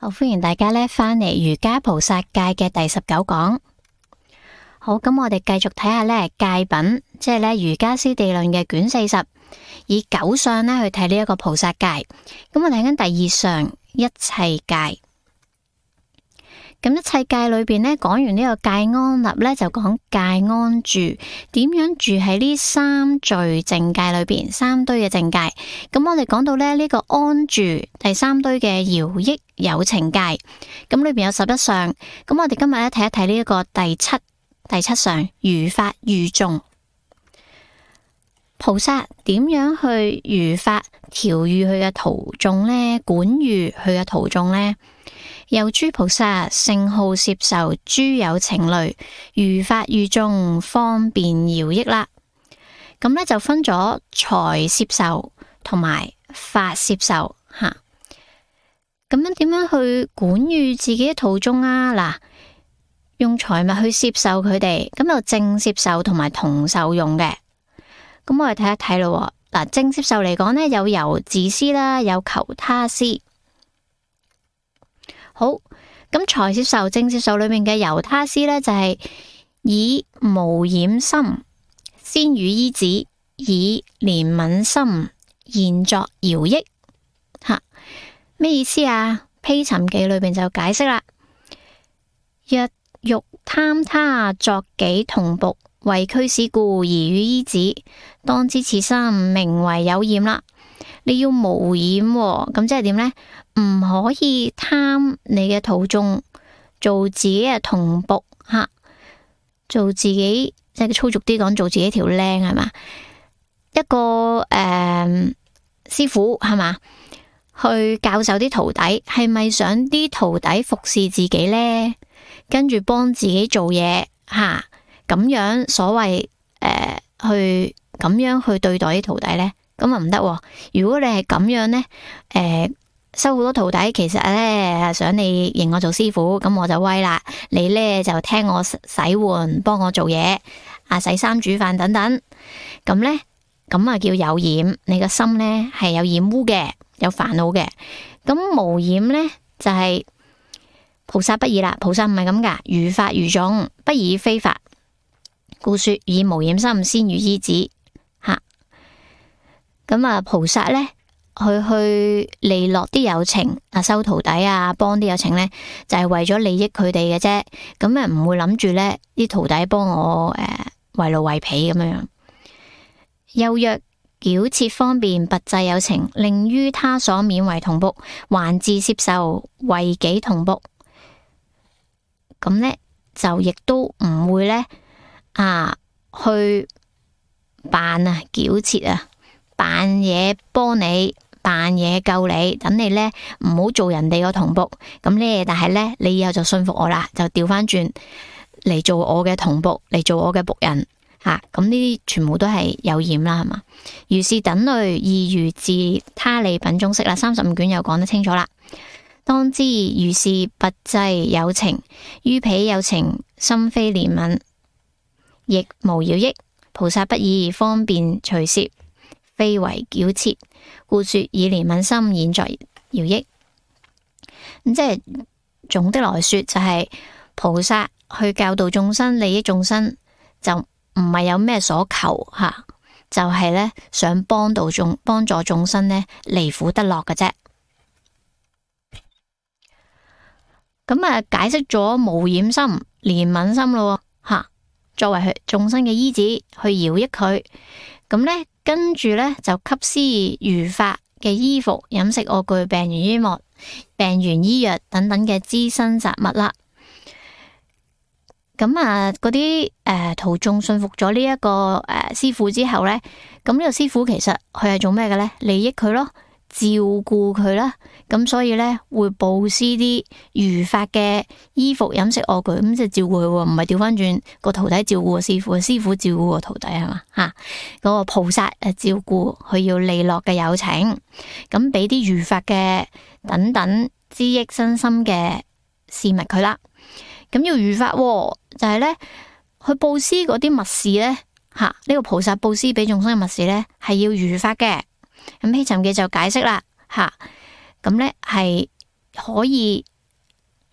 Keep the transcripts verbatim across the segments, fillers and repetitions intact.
好，歡迎大家咧返嚟瑜伽菩薩戒嘅第十九講。好，咁我哋繼續睇下咧戒品，即係咧瑜伽師地論嘅卷四十，以九相咧去睇呢一個菩薩戒。咁我睇緊第二相一切戒。咁一切戒裏邊咧講完呢個戒安立咧，就講戒安住，點樣住喺呢三聚淨戒裏邊，三堆嘅淨戒。咁我哋講到咧呢個安住第三堆嘅饒益有情戒，咁裏邊有十一相。咁我哋今日咧睇一睇呢一個第七第七相如法喻眾。菩薩點樣去如法調御佢嘅徒眾呢？管御佢嘅徒眾呢？由諸菩薩聖號攝受諸有情類，如法喻眾，方便饒益啦。咁咧就分咗財攝受同埋法攝受吓。咁樣點樣去管御自己嘅徒眾啊？嗱，用財物去攝受佢哋，咁有正攝受同埋同受用嘅。咁我哋睇一睇咯。嗱，正攝受嚟講呢，有由自施啦，有求他施。好，咁財攝受、正攝受裏面嘅由他施呢，就係、是、以無染心先予依止，以憐憫心現作饒益。吓，咩意思啊？披尋記裏邊就解釋啦。若欲貪他作己同僕，為驅使故而予依止，當知此心名為有染啦。你要無染、喎，咁即係點呢？唔可以貪你嘅徒眾做自己嘅同僕吓，做自己即係粗俗啲講，做自己條靚係嘛？一個誒、呃、師傅係嘛？去教授啲徒弟，係咪想啲徒弟服侍自己呢？跟住幫自己做嘢吓，咁樣所謂誒、呃、去咁樣去對待啲徒弟呢？咁啊唔得。如果你係咁樣呢，誒、呃、收好多徒弟，其實呢想你認我做師傅，咁我就威啦。你呢就聽我洗碗，幫我做嘢，啊洗衫煮飯等等。咁呢，咁啊叫有染，你個心呢係有染污嘅，有煩惱嘅。咁無染呢，就係、是、菩薩不二啦。菩薩唔係咁噶，如法喻眾，不以非法，故說以無染心先予依止。吓，咁啊菩薩呢，去去利落啲有情啊，收徒弟啊，幫啲有情呢，就係、是、為咗利益佢哋嘅啫。咁啊唔會諗住呢啲徒弟幫我誒為奴為婢咁樣樣。又若矯設方便拔濟有情，令於他所免為同僕，還自攝受為己同僕，咁呢，就亦都唔會呢啊去扮啊矯設啊扮嘢幫你，扮嘢救你，等你呢唔好做人哋個同僕。咁呢，但係呢，你以後就信服我啦，就調翻轉嚟做我嘅同僕，嚟做我嘅僕人吓。咁呢啲全部都係有染啦，係嘛？如是等類，亦如自他利品中釋啦。三十五卷又講得清楚啦。當知如是拔濟有情，於彼有情心非憐憫，亦無饒益。菩薩不以方便隨攝，非為矯設，故說以憐憫心現作饒益。咁即係總的來說，就係、是、菩薩去教導眾生、利益眾生，就唔係有咩所求吓，就係、是、咧想幫到眾幫助眾生咧離苦得樂嘅啫。咁啊，解釋咗無染心、憐憫心咯吓，作為佢眾生嘅依止，去饒益佢。咁咧，跟住咧就給施如法嘅衣服、飲食、臥具、病緣醫莫、病緣醫藥等等嘅資身雜物啦。咁啊，嗰啲誒徒眾信服咗呢一個誒、呃、師父之後咧，咁呢個師父其實佢係做咩嘅咧？利益佢咯，照顧佢啦。咁所以咧會布施啲如法嘅衣服、飲食、臥具，咁就照顧佢，唔係調翻轉個徒弟照顧個師父，師父照顧個徒弟係嘛吓？嗰、那個菩薩誒照顧佢要利落嘅有情，咁俾啲如法嘅等等知益身心嘅事物佢啦。咁要如法、哦、就係、是、咧去布施嗰啲密事咧吓，呢、這個菩薩布施俾眾生嘅密事咧係要如法嘅。咁披尋記就解釋啦吓。咁咧係可以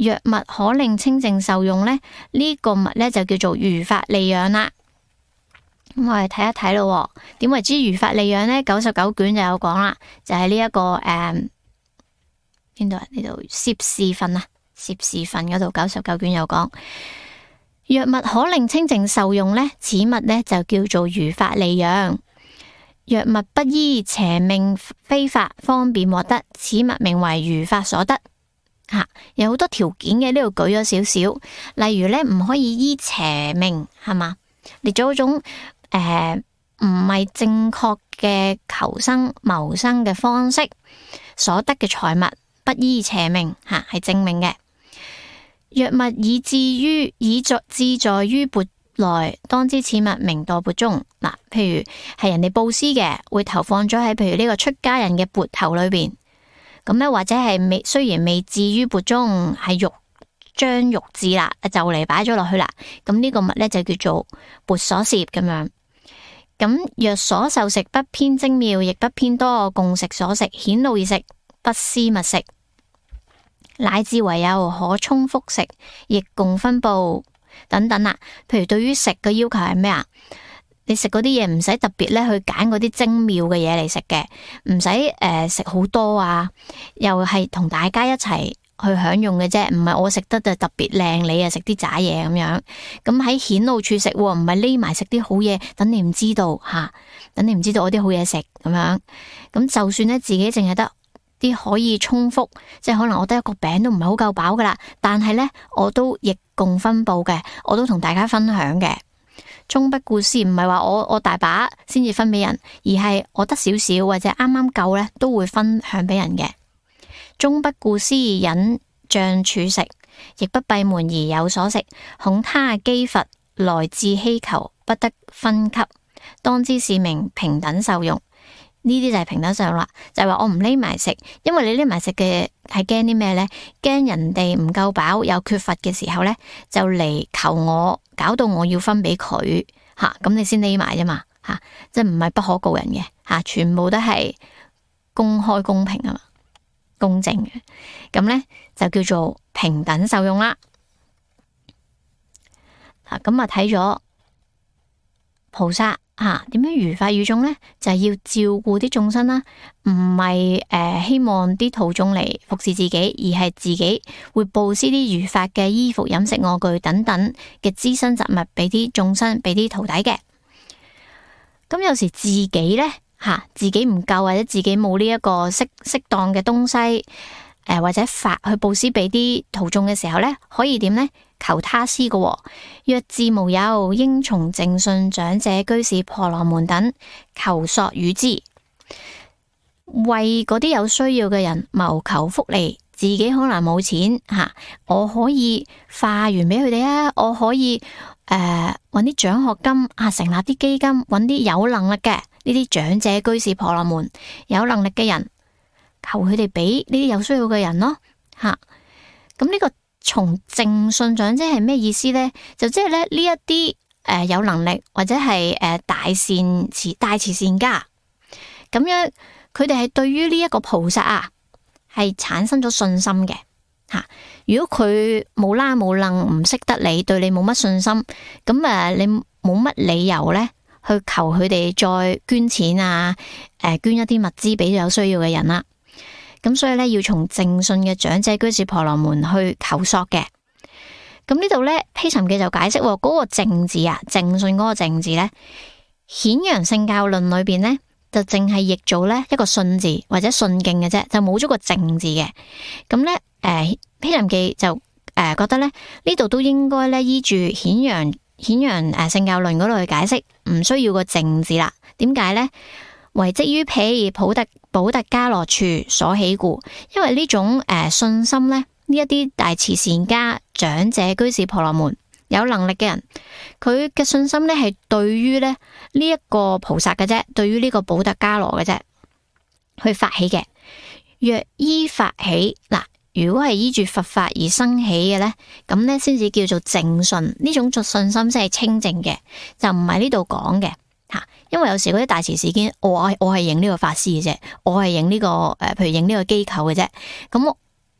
藥物可令清淨受用咧，呢、這個物咧就叫做如法利養啦。咁我哋睇一睇咯，點為之如法利養咧？九十九卷就有講啦，就係呢一個誒邊度啊？呢度攝事分啊，攝事分嗰度九十九卷有講，藥物可令清淨受用咧，此物咧就叫做如法利養。藥物不依邪命非法方便獲得，此物名為如法所得。吓、啊，有好多條件嘅，呢度舉咗少少，例如咧唔可以依邪命，係嘛，列咗嗰種誒唔係正確嘅求生謀生嘅方式所得嘅財物，不依邪命，吓、啊、係正命嘅。藥物以至於以作自在於缽內，當知此物名墮缽中。嗱、啊，譬如係人哋布施嘅，會投放咗喺譬如呢個出家人嘅缽頭裏邊。咁咧，或者係未雖然未至於缽中，係欲將欲至啦，就嚟擺咗落去啦。咁呢個物咧就叫做缽所攝咁樣。咁若所受食不偏精妙，亦不偏多，共食所食，顯露而食，不施勿食，乃至唯有可充腹食，亦共分布等等啦。譬如對於食嘅要求係咩啊？你食嗰啲嘢唔使特別咧去揀嗰啲精妙嘅嘢嚟食嘅，唔使誒食好多啊，又係同大家一齊去享用嘅啫，唔係我食得就特別靚，你啊食啲渣嘢咁樣。咁喺顯露處食，唔係匿埋食啲好嘢，等你唔知道吓、啊，等你唔知道我啲好嘢食咁樣。咁就算咧自己淨係得啲可以充腹，即係可能我得一個餅都唔係好夠飽噶啦，但係咧我都亦共分布嘅，我都同大家分享嘅。終不顧施，唔係話我我大把先至分俾人，而係我得少少或者啱啱夠咧，都會分享俾人嘅。終不顧施，忍像處食，亦不閉門而有所食，恐他饑乏來自希求，不得分給，當知是名平等受用。呢啲就係平等受用啦，就係話我唔匿埋食，因為你匿埋食嘅係驚啲咩呢？驚人哋唔夠飽有缺乏嘅時候呢，就嚟求我，搞到我要分俾佢吓，咁你先匿埋啫嘛吓，即係唔係不可告人嘅吓，全部都係公開公平啊嘛，公正嘅，咁呢，就叫做平等受用啦。嗱，咁啊睇咗菩薩。吓，點樣如法與眾呢？就係、是、要照顧啲眾生啦，唔係誒希望啲徒眾嚟服侍自己，而係自己會布施啲如法嘅衣服、飲食、臥具等等嘅資身雜物俾啲眾生，俾啲徒弟嘅。咁有時自己呢，吓，自己唔夠或者自己冇呢一個適適當嘅東西，誒、呃、或者法去布施俾啲徒眾嘅時候呢，可以點呢？求他施嘅、哦，若自無有，應從正信長者、居士、婆羅門等求索與之，為嗰啲有需要嘅人謀求福利。自己可能冇錢吓、啊，我可以化緣俾佢哋啊！我可以誒揾啲獎學金啊，成立啲基金，揾啲有能力嘅呢啲長者、居士、婆羅門有能力嘅人，求佢哋俾呢啲有需要嘅人咯吓。咁、啊、呢、這個。從正信長者係咩意思呢？就即係咧呢一啲誒有能力或者係誒大善慈大慈善家咁樣，佢哋係對於呢一個菩薩啊係產生咗信心嘅吓、啊。如果佢冇啦冇楞唔識得你，對你冇乜信心，咁誒你冇乜理由咧去求佢哋再捐錢啊，誒捐一啲物資俾有需要嘅人啦。咁所以咧，要從正信嘅長者、居士、婆羅門去求索嘅。咁呢度咧，披尋記就解釋嗰、那個正字啊，正信嗰個正字咧，顯揚聖教論裏邊咧，就淨係譯做咧一個信字或者信敬嘅啫，就冇咗個正字嘅。咁咧，誒、呃，披尋記就誒、呃、覺得咧，呢度都應該咧依住顯揚顯揚誒聖教論嗰度去解釋，唔需要個正字啦。點解咧？唯積於彼普特補特伽羅處所起故，因為呢種誒、呃、信心咧，呢一啲大慈善家、長者、居士、婆羅門有能力嘅人，佢嘅信心咧係對於咧呢一個菩薩嘅啫，對於呢個補特伽羅嘅啫，去發起嘅。若依法起，嗱，如果係依住佛法而生起嘅咧，咁咧先至叫做正信。呢種作信心先係清淨嘅，就唔係呢度講嘅。吓，因為有時嗰啲大慈善家，我係我係認呢個法師嘅啫，我係認呢個誒，譬如認呢個機構嘅啫。咁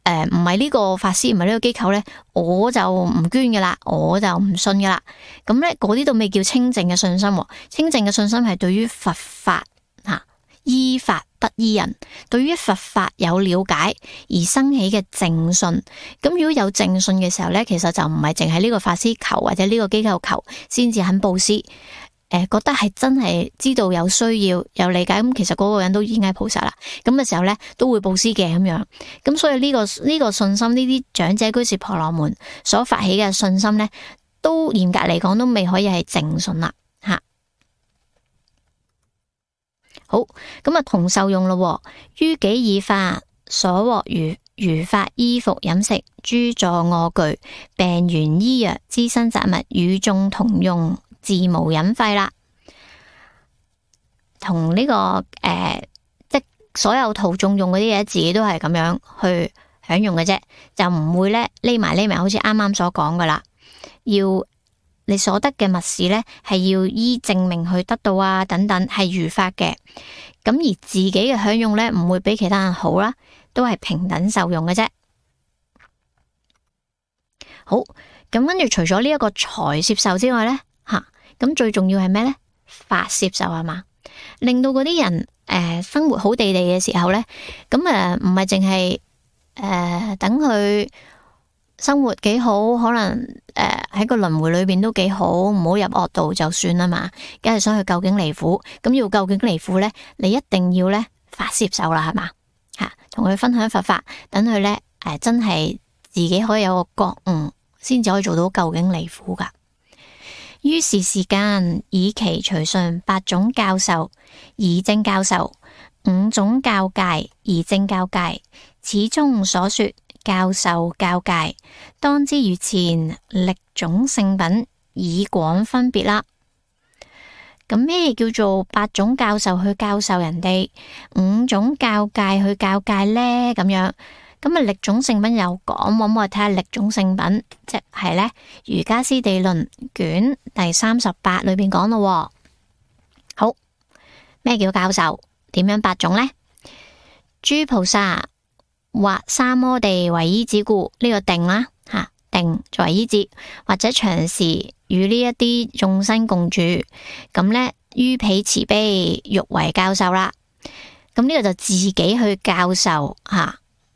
誒唔係呢個法師唔係呢個機構咧，我就唔捐噶啦，我就唔信噶啦。咁咧嗰啲都未叫清淨嘅信心。清淨嘅信心係對於佛法吓、啊、依法不依人，對於佛法有了解而生起嘅正信。咁如果有正信嘅時候咧，其實就唔係淨係呢個法師求或者呢個機構求先至肯布施。誒，覺得係真係知道有需要有理解，咁其實嗰個人都已經係菩薩啦。咁嘅時候咧，都會布施嘅咁樣。咁所以呢、這個呢、這個信心，呢啲長者居士婆羅門所發起嘅信心咧，都嚴格嚟講都未可以係正信啦。吓，好，咁啊同受用咯。於己以法所獲如如法衣服飲食諸助臥具病緣醫藥資身雜物與眾同用。自無隱費啦，同呢、這個誒、呃，即所有徒眾用嗰啲嘢，自己都係咁樣去享用嘅啫，就唔會咧匿埋匿埋，好似啱啱所講噶啦。要你所得嘅物事咧，係要依正命去得到啊，等等係如法嘅。咁而自己嘅享用咧，唔會比其他人好啦，都係平等受用嘅啫。好，咁跟住除咗呢一個財攝受之外咧。吓，咁最重要係咩咧？法攝受係嘛，令到嗰啲人誒、呃、生活好地地嘅時候咧，咁誒唔係淨係誒等佢生活幾好，可能誒喺、呃、個輪迴裏邊都幾好，唔好入惡道就算啦嘛。梗係想去究竟離苦，咁要究竟離苦咧，你一定要咧法攝受啦，係嘛吓，同佢分享佛法，等佢咧誒真係自己可以有個覺悟，先至可以做到究竟離苦噶。於是時間以其隨順八種教授而正教授，五種教戒而正教戒。此中所說教授教戒，當知如前歷種聖品以廣分別啦。咁咩叫做八種教授去教授人哋，五種教戒去教戒呢？咁樣。咁啊，歷種聖品有講，咁我睇下歷種聖品，即係咧《瑜伽師地論》卷第三十八裏邊講咯。好，咩叫教授？點樣八種呢？諸菩薩或三摩地為依止故，呢、這個定啦吓，定作為依止，或者長時與呢一啲眾生共住，咁咧於彼慈悲欲為教授啦。咁呢個就自己去教授吓。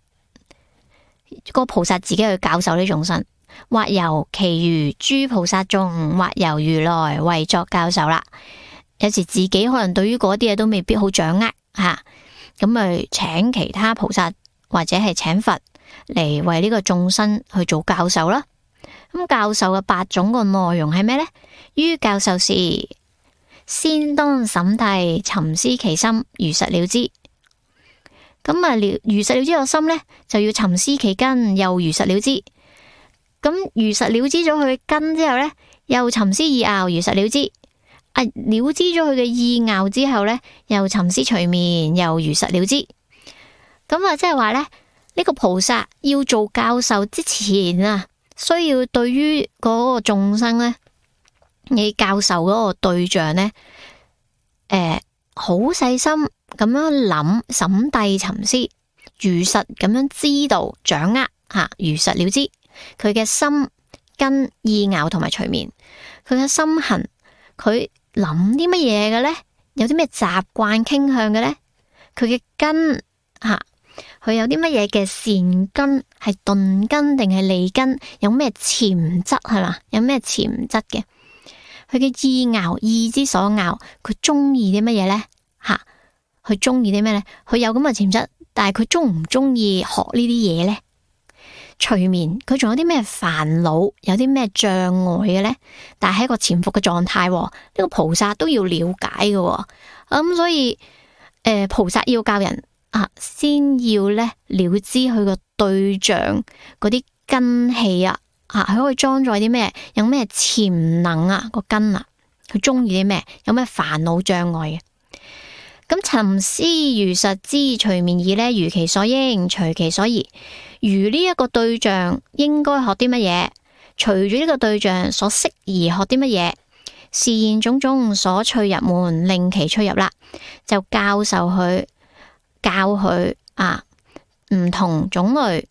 個菩薩自己去教授呢眾生，或由其餘諸菩薩眾，或由如來為作教授啦。有時自己可能對於嗰啲嘢都未必好掌握吓，咁咪請其他菩薩或者係請佛嚟為呢個眾生去做教授啦。咁教授嘅八種個內容係咩呢？於教授時，先當審諦沉思其心，如實了知。咁啊，如實了知個心咧，就要沉思其根，又如實了知。咁如實了知咗佢根之後咧，又沉思意拗，如實了知。啊，了知咗佢嘅意拗之後咧，又沉思隨眠，又如實了知。咁啊，即係話咧，呢個菩薩要做教授之前啊，需要對於嗰個眾生咧，你教授嗰個對象咧，誒、呃，好細心。咁樣諗審諦沉思，如實咁樣知道掌握吓，如實了知佢嘅心根意拗同埋隨眠，佢嘅心行，佢諗啲乜嘢嘅咧？有啲咩習慣傾向嘅咧？佢嘅根吓，佢有啲乜嘢嘅善根，係鈍根定係利根？有咩潛質係嘛？有咩潛質嘅？佢嘅意拗，意之所拗，佢中意啲乜嘢咧？吓？佢中意啲咩呢？佢有咁嘅潛質，但係佢中唔中意學呢啲嘢呢？隨眠佢仲有啲咩煩惱，有啲咩障礙嘅呢？但係喺一個潛伏嘅狀態，呢、這個菩薩都要了解嘅。咁、嗯、所以，誒、呃，菩薩要教人啊，先要咧了知佢個對象嗰啲根器啊，吓、啊、佢可以裝載啲咩？有咩潛能啊？個根啊，佢中意啲咩？有咩煩惱障礙嘅？咁沉思如實知隨眠意呢，如其所應，隨其所宜。如呢一個對象應該學啲乜嘢，隨住呢個對象所適宜學啲乜嘢，示現種種所趣入門，令其趣入啦，就教授佢教佢啊唔同種類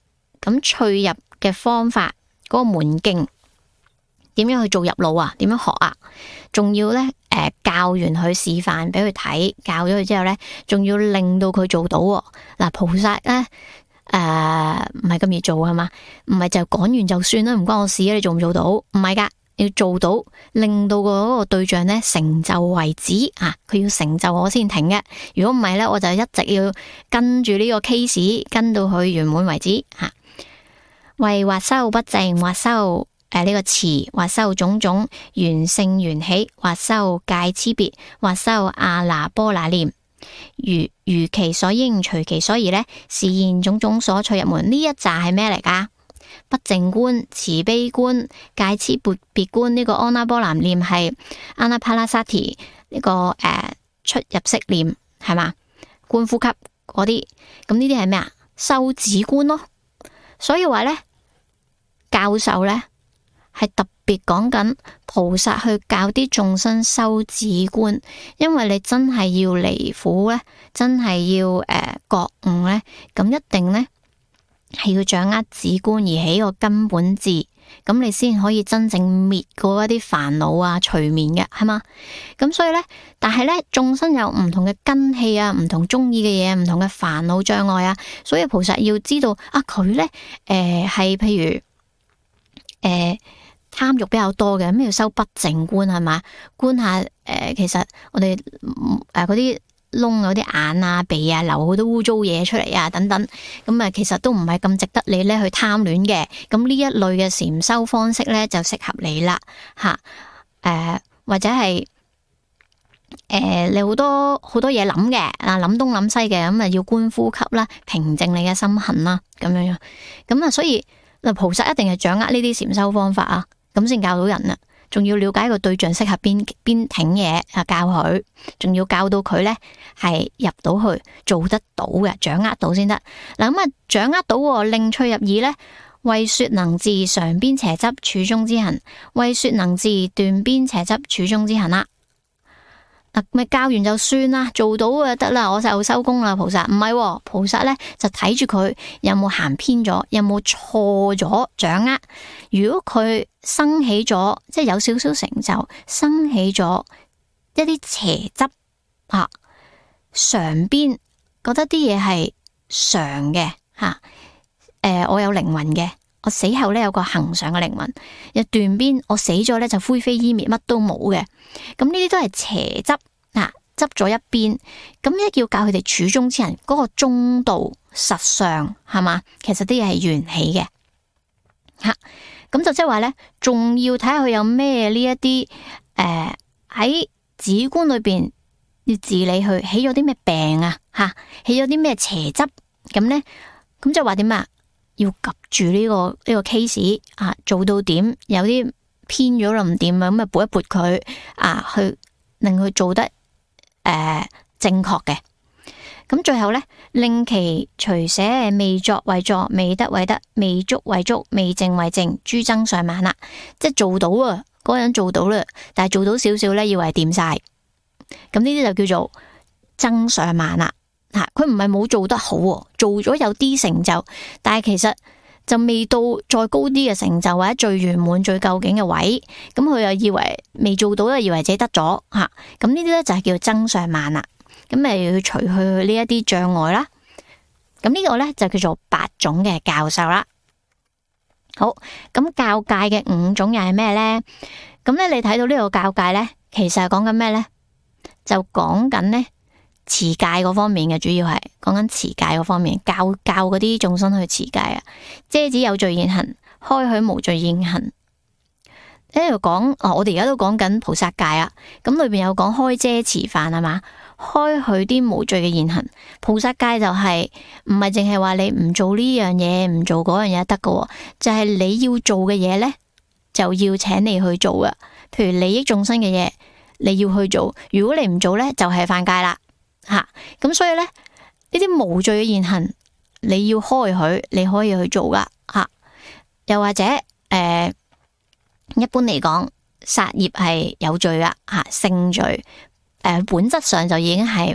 咁趣入嘅方法嗰、嗰個門徑點樣去做入腦啊？點樣學啊？仲要咧誒、呃、教完佢示範俾佢睇，教咗佢之後咧，仲要令到佢做到喎。嗱，菩薩咧誒唔係咁易做係嘛？唔係就講完就算啦，唔關我事啊！你做唔做到？唔係噶，要做到令到嗰個對象咧成就為止啊！佢要成就我先停嘅。如果唔係咧，我就一直要跟住呢個 case 跟到佢圓滿為止吓。為或修不淨，或修誒呢、這個持，或修種種緣性緣起，或修戒差別，或修阿那般那念，如如其所應，隨其所宜呢，示現種種所趣入門。呢一紮係咩嚟噶？不淨觀、慈悲觀、戒差別觀，呢、這個阿那般那念係阿那帕拉薩提呢個誒、呃、出入息念係嘛？觀呼吸嗰啲，咁呢啲係咩啊？修止觀咯。所以話咧，教授咧係特別講緊菩薩去教啲眾生修止觀，因為你真係要離苦咧，真係要誒、呃、覺悟咧，咁一定咧係要掌握止觀而起個根本智，咁你先可以真正滅過一啲煩惱啊、隨眠嘅係嘛？咁所以咧，但係咧眾生有唔同嘅根器啊，唔同中意嘅嘢，唔同嘅煩惱障礙啊，所以菩薩要知道啊，佢咧誒係譬如誒貪欲比較多嘅，咁要修不淨觀係嘛？觀下誒、呃，其實我哋誒嗰啲窿嗰啲眼啊、鼻啊，流好多污糟嘢出嚟啊，等等，咁啊，其實都唔係咁值得你咧去貪戀嘅。咁呢一類嘅禪修方式咧，就適合你啦，吓誒、呃，或者係誒、呃、你好多好多嘢諗嘅啊，諗東諗西嘅，咁啊要觀呼吸啦，平靜你嘅心行啦，咁樣樣，咁啊，所以嗱，菩薩一定係掌握呢啲禪修方法啊，咁先教到人啊。仲要了解個對象適合邊邊挺嘢啊，教佢，仲要教到佢咧係入到去做得到嘅，掌握到先得。嗱咁啊，掌握到令趣入耳咧，為說能治常邊邪執處中之行，為說能治斷邊邪執處中之行啦。嗱，咪教完就算啦，做到就得啦，我就收工啦。菩薩唔係、哦，菩薩咧就睇住佢有冇行偏咗，有冇錯咗掌握。如果佢生起咗，即係有少少成就，生起咗一啲邪執啊，常邊覺得啲嘢係常嘅吓，誒、啊呃，我有靈魂嘅，我死後咧有個恒常嘅靈魂。又斷邊，我死咗咧就灰飛煙滅，乜都冇嘅。咁呢啲都係邪執啊，執咗一邊。咁一要教佢哋處中之人，嗰、那個中道實相係嘛？其實啲嘢係緣起嘅吓。啊咁就即係話咧，仲要睇下佢有咩呢一啲誒喺止觀裏邊要治理佢，起咗啲咩病啊吓，起咗啲咩邪執咁咧，咁就話點啊？要及住呢、這個呢、這個 case 啊，做到點有啲偏咗啦唔掂啊，咁啊撥一撥佢啊，去令佢做得誒、呃、正確嘅。咁最後咧，令其隨捨未作為作，未得為得，未足為足，未淨為淨，諸增上慢啦。即係做到啊，嗰個人做到啦，但係做到少少咧，以為掂晒。咁呢啲就叫做增上慢啦。吓，佢唔係冇做得好，做咗有啲成就，但係其實就未到再高啲嘅成就或者最圓滿、最究竟嘅位。咁佢又以為未做到，又以為自己得咗吓。咁呢啲咧就係叫增上慢啦。咁咪要除去呢一啲障礙啦。咁呢個咧就叫做八種嘅教授啦。好，咁教戒嘅五種又係咩咧？咁咧你睇到呢個教戒咧，其實係講緊咩咧？就講緊咧持戒嗰方面嘅，主要係講緊持戒嗰方面，教教嗰啲眾生去持戒啊。遮止有罪現行，開許無罪現行。喺度講，哦，我哋而家都講緊菩薩戒啊。咁裏邊有講開遮持犯係嘛？開許啲無罪嘅現行。菩薩戒就係唔係淨係話你唔做呢樣嘢，唔做嗰樣嘢得㗎，就係、是、你要做嘅嘢咧，就要請你去做噶。譬如利益眾生嘅嘢，你要去做。如果你唔做咧，就係、是、犯戒啦。吓、啊，咁所以咧呢啲無罪嘅現行，你要開許，你可以去做噶。吓、啊，又或者誒。呃一般嚟講，殺業係有罪噶吓，性罪誒、呃，本質上就已經係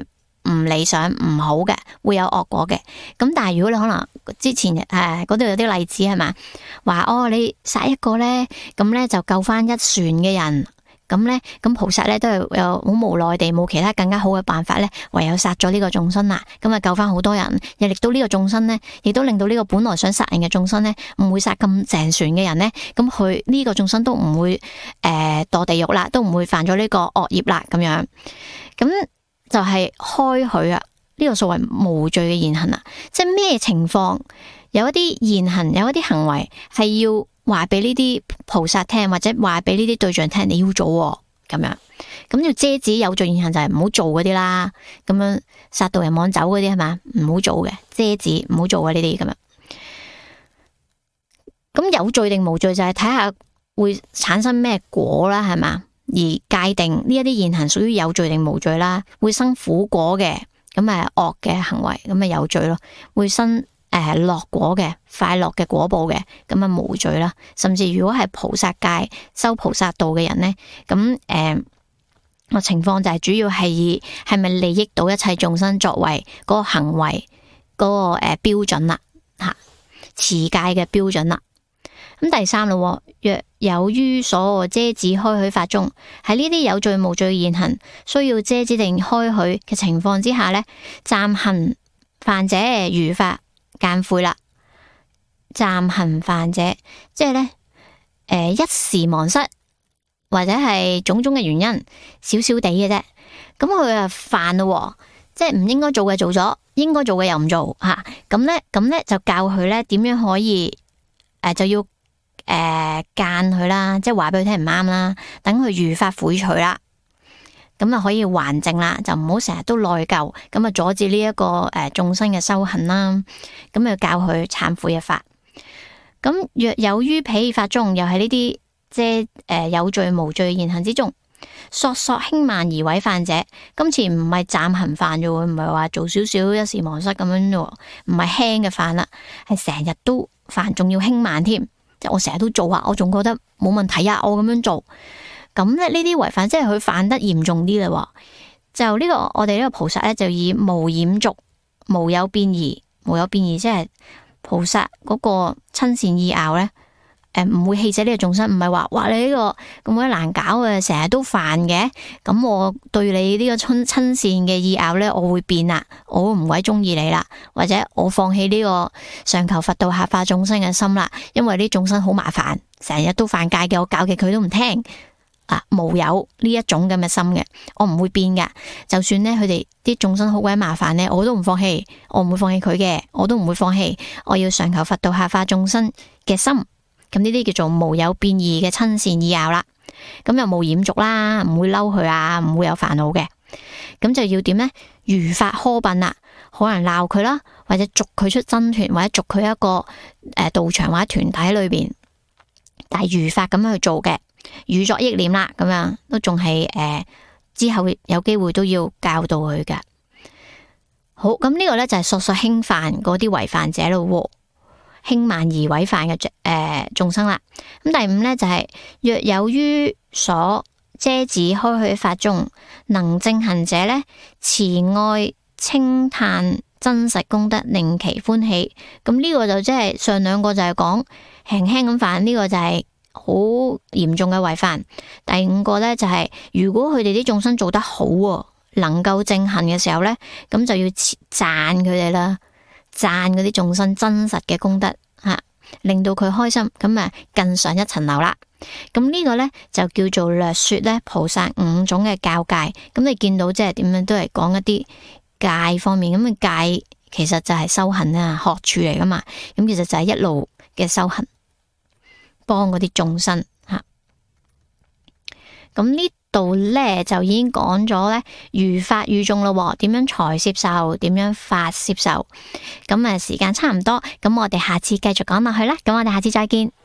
唔理想、唔好嘅，會有惡果嘅。咁但係如果你可能之前誒嗰度有啲例子係嘛，話哦你殺一個咧，咁咧就救翻一船嘅人。咁咧，咁菩薩咧都係有好無奈地冇其他更加好嘅辦法咧，唯有殺咗呢個眾生啦。咁啊救翻好多人，亦令到呢個眾生咧，亦都令到呢個本來想殺人嘅眾生咧，唔會殺咁成船嘅人咧。咁佢呢個眾生都唔會誒墮地獄啦，都唔會犯咗呢個惡業啦。咁樣，咁就係開許啊，呢個所謂無罪嘅言行啊，即係咩情況有一啲言行，有一啲行為係要話俾呢啲菩薩聽，或者話俾呢啲對象聽，你要做咁樣，咁要遮止有罪言行就係唔好做嗰啲啦。咁樣殺盜人妄走嗰啲係嘛，唔好做嘅，遮止唔好做嘅呢啲咁樣。咁有罪定無罪就係睇下會產生咩果啦，係嘛，而界定呢一啲言行屬於有罪定無罪啦。會生苦果嘅，咁啊惡嘅行為，咁啊有罪咯。會生誒，樂、呃、果嘅快樂嘅果報嘅，咁啊無罪啦。甚至如果係菩薩界修菩薩道嘅人呢，咁誒個情況就係主要係以係咪利益到一切眾生作為嗰個行為嗰、那個誒、呃、標準啦，吓持戒嘅標準啦。咁第三咯，若有於所遮止開許法中，喺呢啲有罪無罪言行需要遮止定開許嘅情況之下呢，暫行犯者如法間悔啦。暫行犯者，即係咧，誒、呃，一時忘失或者係種種嘅原因，少少地嘅啫。咁佢啊犯咯，即係唔應該做嘅做咗，應該做嘅又唔做吓。咁咧，咁咧就教佢咧點樣可以，誒、呃、就要誒間佢啦，即係話俾佢聽唔啱啦，等佢如法悔取啦。咁啊可以還淨啦，就唔好成日都內疚，咁啊阻止呢一個誒眾生嘅修行啦。咁啊教佢懺悔嘅法。咁若有於彼法中，又係呢啲即係誒有罪無罪嘅言行之中，索索輕慢而違犯者，今次唔係暫行犯啫，唔係話做少少一時忘失咁樣啫，唔係輕嘅犯啦，係成日都犯，仲要輕慢添。即係我成日都做啊，我仲覺得冇問題啊，我咁樣做。咁咧呢啲違犯，即係佢犯得嚴重啲啦。就呢、這個我哋呢個菩薩咧，就以無染濁、無有變異、無有變異，即係菩薩嗰個親善意拗咧，誒、呃、唔會棄捨呢個眾生，唔係話哇你呢個咁鬼難搞嘅，成日都犯嘅，咁我對你呢個親親善嘅意拗咧，我會變啦，我唔鬼中意你啦，或者我放棄呢個上求佛道下化眾生嘅心啦，因為呢眾生好麻煩，成日都犯戒嘅，我教嘅佢都唔聽。啊，無有呢一種咁嘅心嘅，我唔會變噶。就算咧，佢哋啲眾生好鬼麻煩咧，我都唔放棄，我唔會放棄佢嘅，我都唔會放棄。我要上求佛道下化眾生嘅心，咁呢啲叫做無有變異嘅親善意拗啦。咁又無染濁啦，唔會嬲佢啊，唔會有煩惱嘅。咁就要點咧？如法呵笨啦，可能鬧佢啦，或者逐佢出僧團，或者逐佢一個誒道場或者團體裏邊，但係如法咁樣去做嘅。語作憶念啦，咁樣都仲係誒，之後有機會都要教導佢嘅。好，咁呢個咧就係索索輕犯嗰啲違犯者咯，輕慢而違犯嘅誒眾生啦。咁第五咧就係、是、若有於所遮止開許法中能正行者咧，慈愛稱嘆真實功德，令其歡喜。咁呢個就即係上兩個就係講輕輕咁犯，呢、這個就係、是。好嚴重嘅違犯。第五個咧就係、是、如果佢哋啲眾生做得好，能夠正行嘅時候咧，咁就要讚佢哋啦，讚嗰啲眾生真實嘅功德吓、啊，令到佢開心，咁啊更上一層樓啦。咁呢個咧就叫做略說咧菩薩五種嘅教誡。咁你見到即係點樣都係講一啲戒方面，咁嘅戒其實就係修行啊，學處嚟噶嘛。咁其實就係一路嘅修行。幫嗰啲眾生吓，咁呢度咧就已經講咗咧，如法語眾咯，點樣才攝受，點樣法攝受。咁啊，時間差唔多，咁我哋下次繼續講落去啦。咁我哋下次再見。